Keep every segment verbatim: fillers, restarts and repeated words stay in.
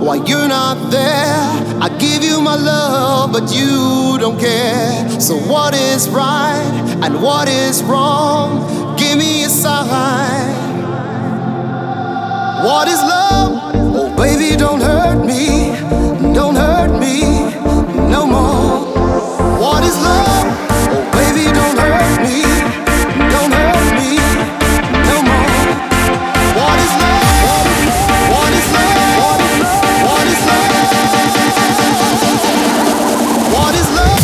Why you're not there? I give you my love, but you don't care. So what is right and what is wrong? Give me a sign. What is love? Oh baby, don't hurt me, don't hurt me no more. What is love? Oh baby, don't hurt me, don't hurt me no more. What is love? What is love? What is love? What is love?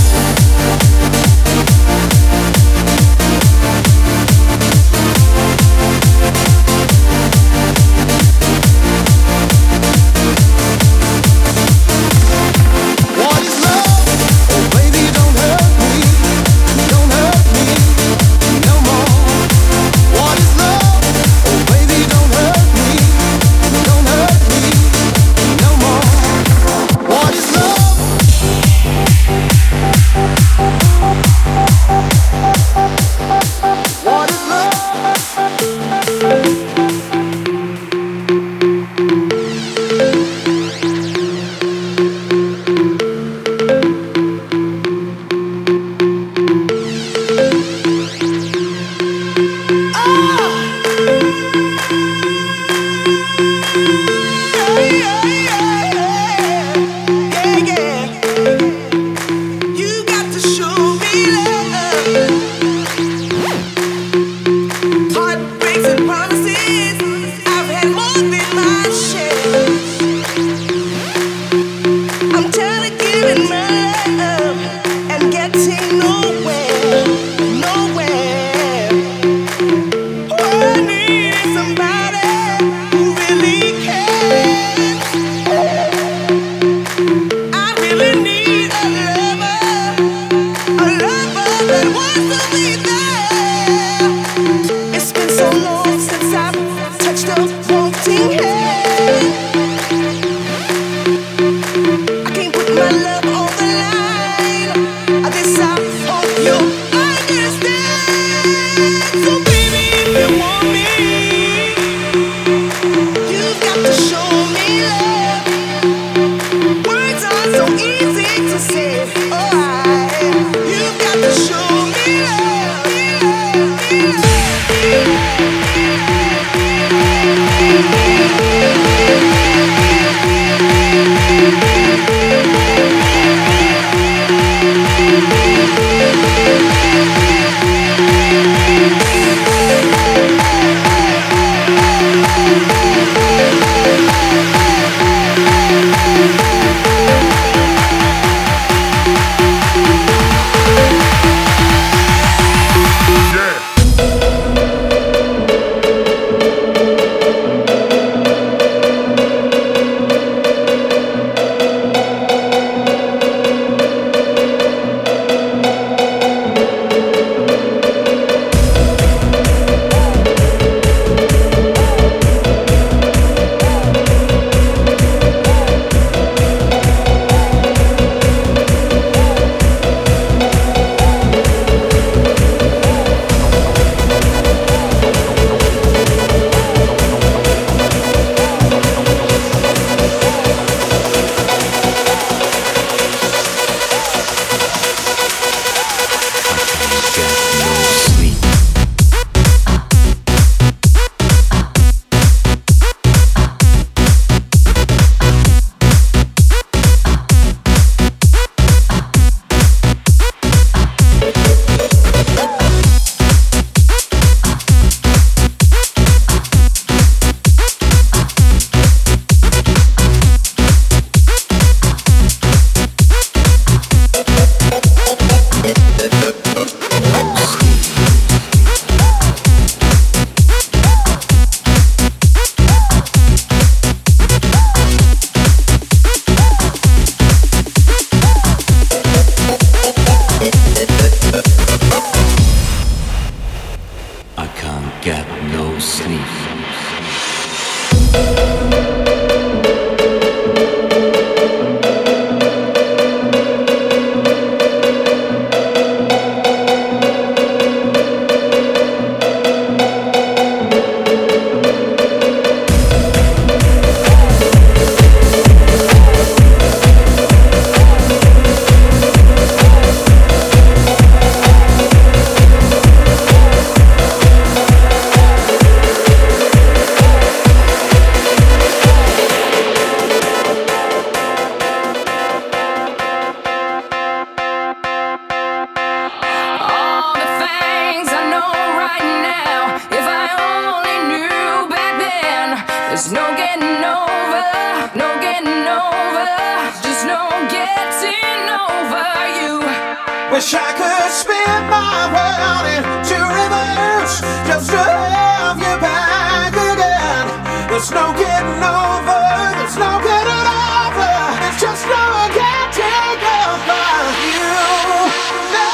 getting over, no getting over, just no getting over you. Wish I could spin my world into reverse, just to have you back again. There's no getting over, there's no getting over, it's just no getting over you. No,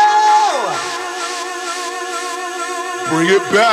no. Bring it back.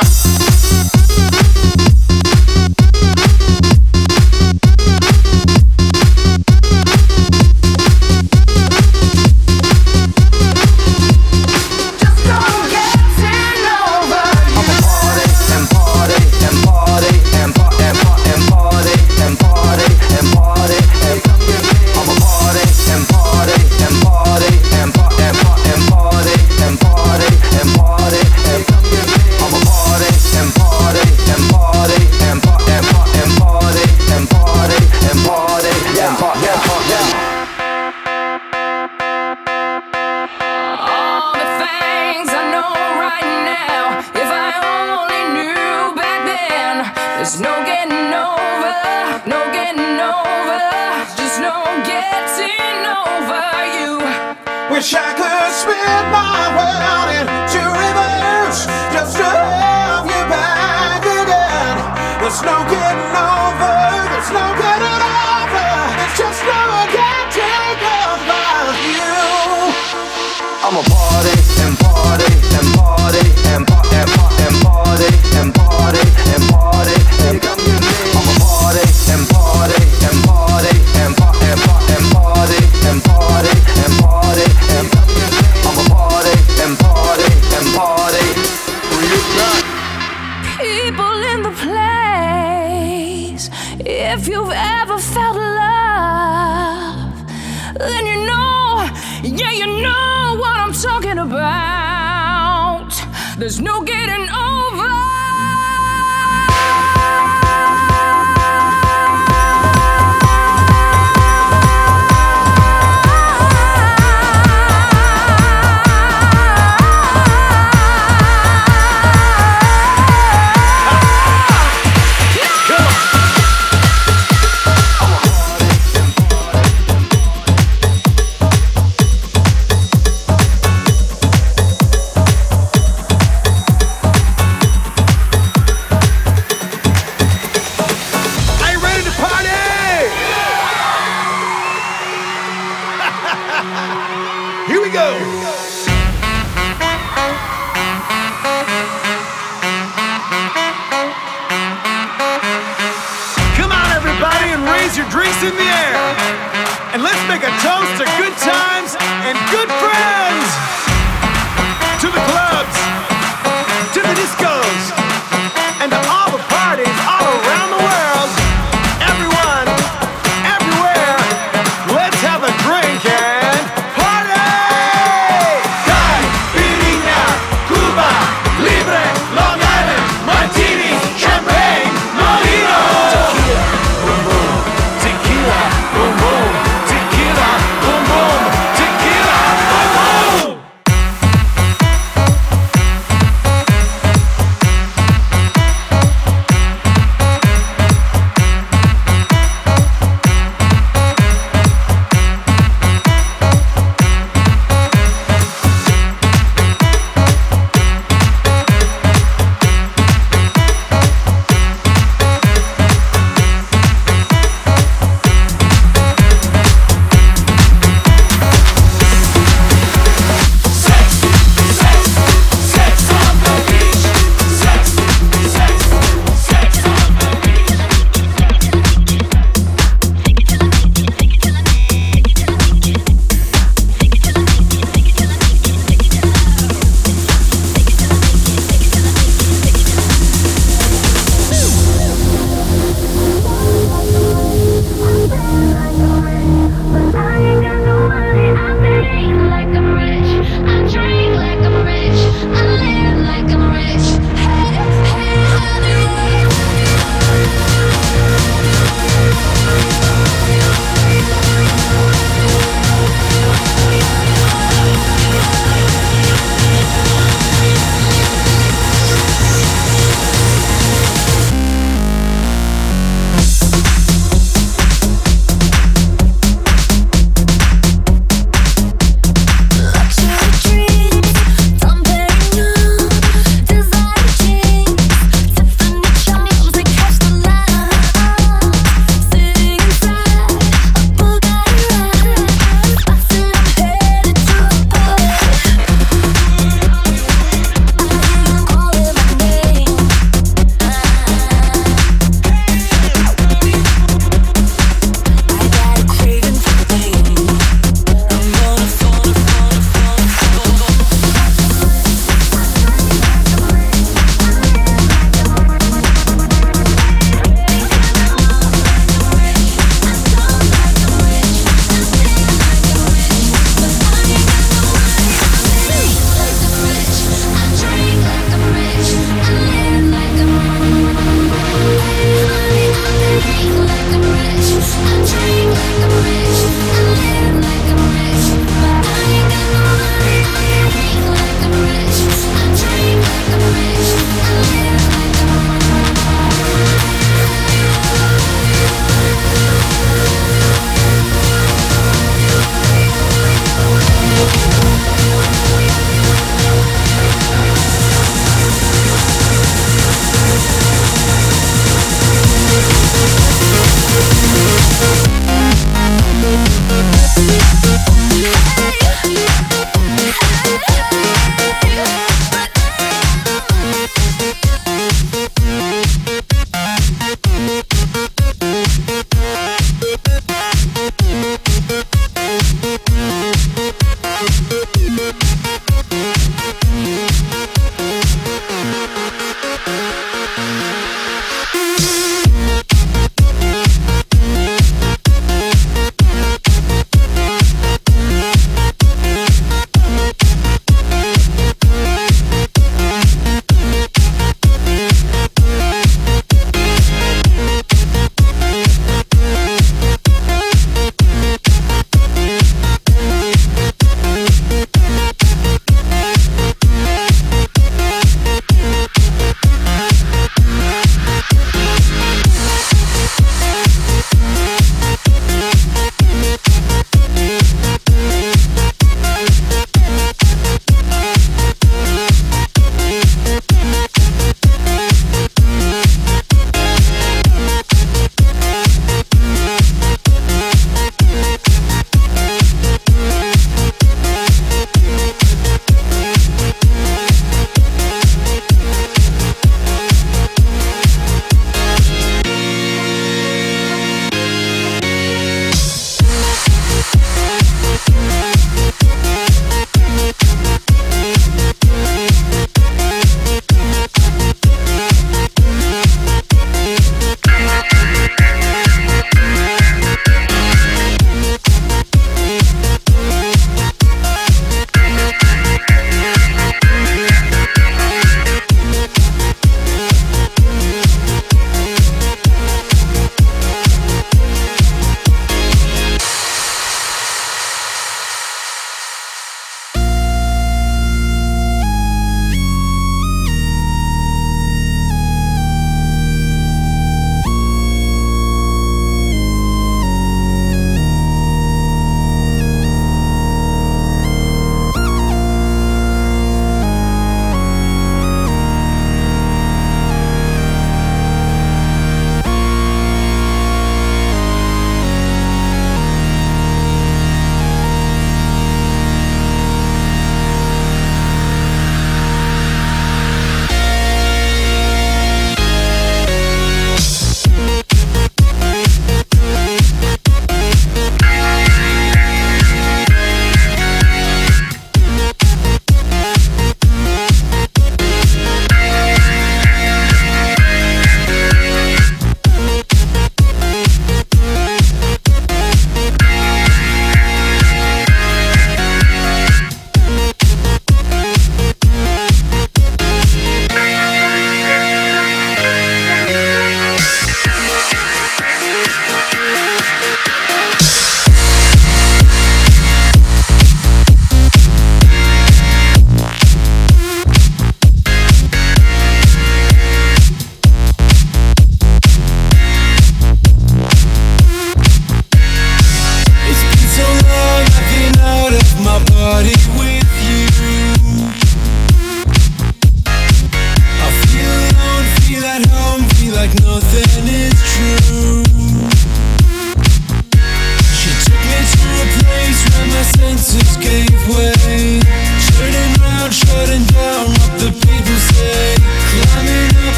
Wish I could spin my world into reverse, just to have you back again. There's no getting over, there's no getting over, it's just no getting over you. I'm a party and party and party and party and party and party and party and party and come with me. I'm a party and party and party and party and party and party and party and party and come with me. I'm a party and party and party. Bring it back. People in the place. If you've ever felt love, then you know, yeah, you know what I'm talking about. There's no getting over.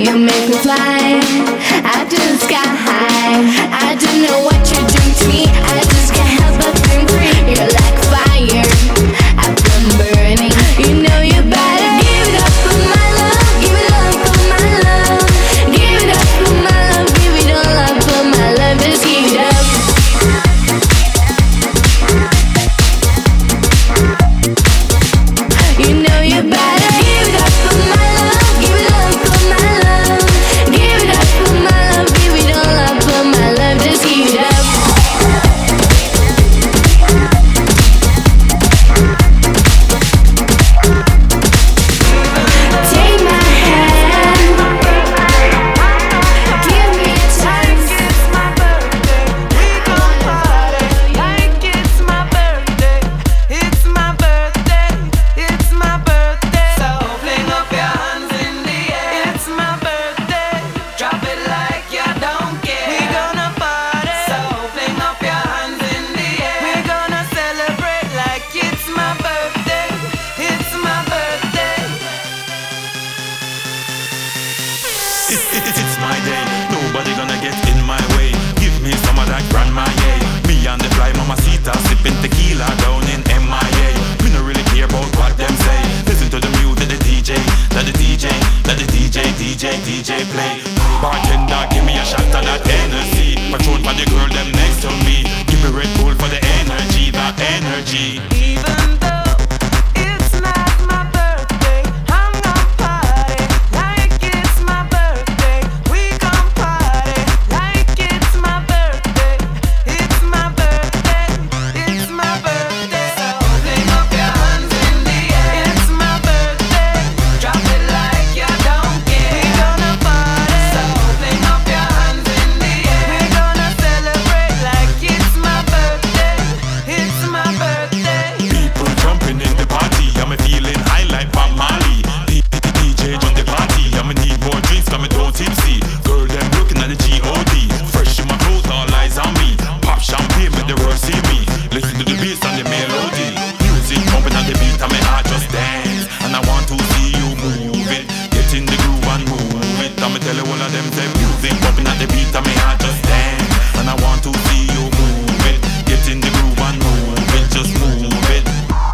You make me fly out to the sky high. I don't know what you're doing to me, I just can't help but feel free. You're like fire, I've been burning. You know you better give it up for my love. Give it up for my love. Give it up for my love. Give it all up for my love. Just give it up. You know you better give it up for my love. Give it up for my love. Give it up for my love. Give it all up for my love. Just give it up. Take my hand. Give me a chance. It's my birthday. We gon' party like it's my birthday. It's my birthday. It's my birthday. So fling up your hands in the air. It's my birthday. Drop it like you don't care. We gonna party. So fling up your hands in the air. We gonna celebrate like it's my birthday. It's my birthday. It's, it's, it's my day, nobody gonna get in my way. Give me some of that grandma, yeah. Me and the fly mamacita sipping tequila down in M I A. We don't really care about what them say. Listen to the music, the D J, let the D J, let the D J, D J, D J play. Bartender, give me a shot of that Hennessy. Patron for the girl them next to me. Give me Red Bull for the energy, that energy. Even though it's not my birthday, I'm gonna party like it's my birthday. We gon' party like it's my birthday. It's my birthday. It's my birthday. So fling up your hands in the air. It's my birthday. Drop it like you don't care. We gonna party. So fling up your hands in the air. We gonna celebrate like it's my birthday. It's my birthday. People jumping in the party, I'm feeling high like Bob Marley. D- D- DJ on the party, I'ma need more drinks, I'm too tipsy. Girl, them looking at the G O D. Fresh in my clothes, all eyes on me. Pop champagne, make the world see me. Listen to the beats and the melody. Music pumping on the beat, and my heart just dance. And I want to see you move it. Get in the groove and move it. I'ma tell you all of them say music pumping on the beat, and my heart just dance. And I want to see you move it. Get in the groove and move it, just move it.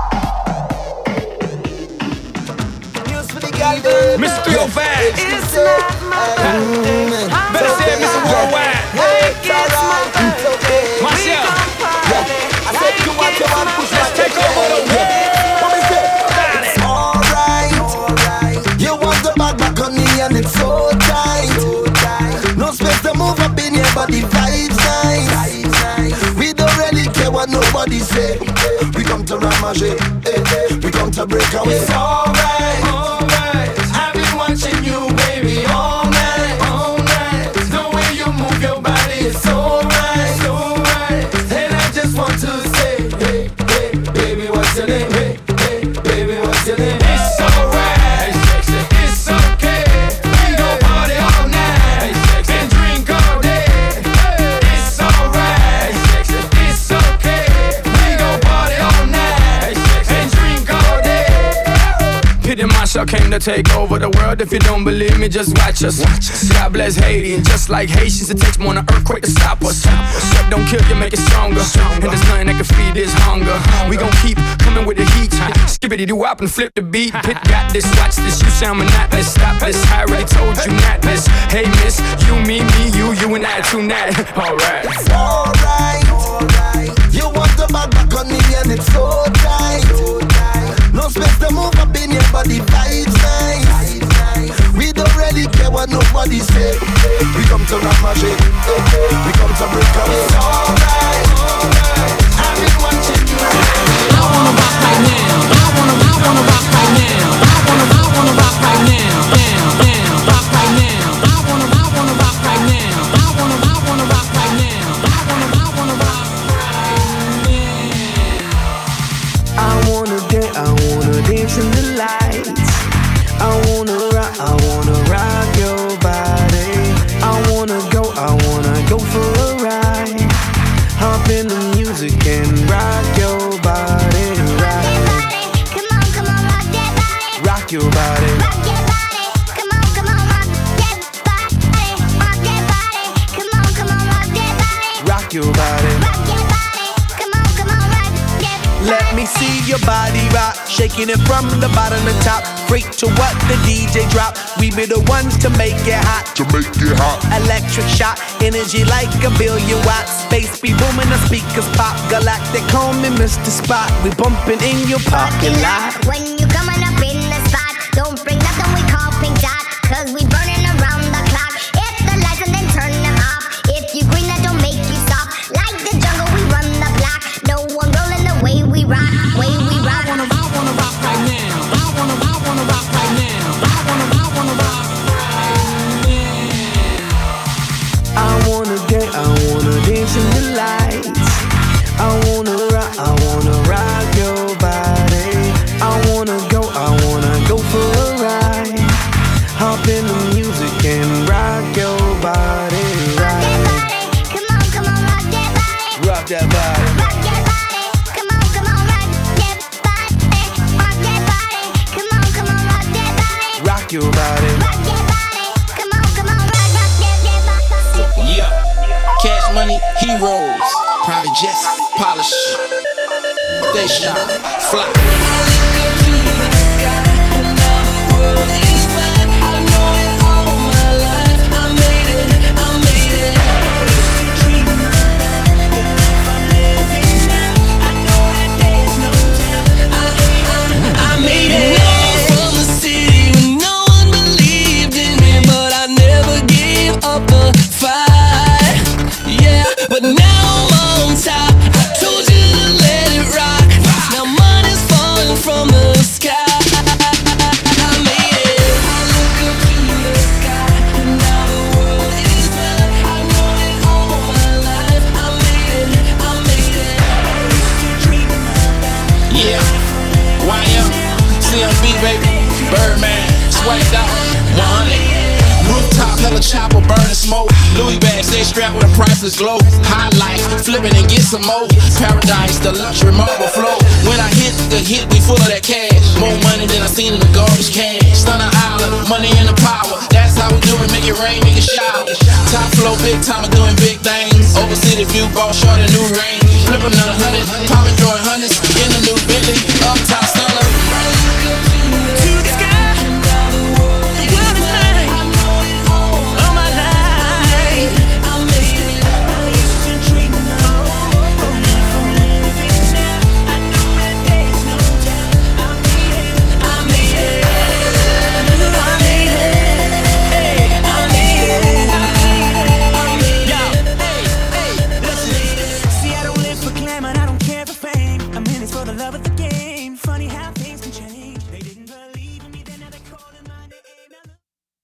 Mister three oh five. It's not my birthday. I'm Better say it, Mister Worldwide. like it's my birthday. We Myself. gon' party I said you want to want push Let's take over the world. What is it? Got it. Alright, you want the back back on me and it's so tight. No space to move up in here, but the vibe's nice. We don't really care what nobody say. We come to ramage, eh, we come to break away. It's alright, alright. I've been watching you, baby, all night, all night. The way you move your body is so right, so right. And I just want to say, hey, hey, baby, what's your name? Hey, hey, baby, what's your name? It's alright, it's okay. We gon' party all night and drink all day. It's alright, it's okay. We gon' party all night and drink all day. Pity Marshall came to take over the world. If you don't believe me, just watch us. God bless Haiti, and just like Haitians, it takes more than an earthquake to stop us. What don't kill you, make it stronger. And there's nothing that can feed this hunger. We gon' keep coming with the heat. Skippity doo wop and flip the beat. Pit got this, watch this. You sound monotonous. Stop this. I already told you not this. Hey miss, you, me, me, you, you and I tonight. Alright. It's alright, alright. You want the back back on me and it's so tight. No space to move up in here, but the vibe's nice. We don't really care what nobody say. We come to ramage, we come to break away. It's alright, alright. I've been watching you. I wanna rock right now. I wanna, I wanna rock right now. I wanna, I wanna rock right now. Now, now, rock right now. I wanna, I wanna rock right now. I wanna, I wanna rock right now. I wanna, I wanna rock right now. I wanna dance, I wanna dance in the lights. I wanna rock, I wanna rock your body. I wanna go, I wanna go for a ride. Hop in the music and rock your body, right? Come on, come on, rock that body. Rock your body. Rock your body. Come on, come on, rock that body rock, shaking it from the bottom to top. Freak to what the D J drop. We be the ones to make it hot. To make it hot. Electric shock, energy like a billion watts. Space be booming, the speakers pop. Galactic, call me Mister Spot. We bumping in your parking lot. When you coming up in the spot, don't bring nothing we call pink dot, cause we burning around the clock. Hit the lights and then turn them off. If you green, that don't make you stop. Like the jungle, we run the block. No one rolling the way we rock, way we rock. I wanna, I wanna rock right now. I wanna, I wanna rock right now. I wanna, I wanna rock right now. I wanna get, I wanna dance in the lights. I wanna rock, I wanna rock your body. I wanna go, I wanna go for a ride. Hop in the music and rock your body. Rock that body, come on, come on, rock that body. Rock that body. Rock that body, come on, come on, rock that body. Rock that body, come on, come on, rock that body. Rock your body. Rock that body, come on, come on, rock, rock that, that body. Yeah, cash money, heroes, private jets, polish, they shine, fly. But now I'm on top. I told you to let it rock. Now money's falling from the sky. I made it. I look up to the sky, and now the world is mine. I know it all my life. I made it. I made it. Yeah, Y M, C M B baby, Birdman, swagged out, one hundred. Rooftop, hella chopper, burning smoke. Louis bags, stay strapped with a priceless glow. High life, flipping and get some more. Paradise, the luxury marble flow. When I hit the hit, we full of that cash. More money than I seen in the garbage can. Stunner Island, money and the power. That's how we do it, make it rain, make it shower. Top flow, big time, doing big things. Over city view, ball short, a new range. Flip another hundred, popping, throwing hundreds. In the new Bentley, up top.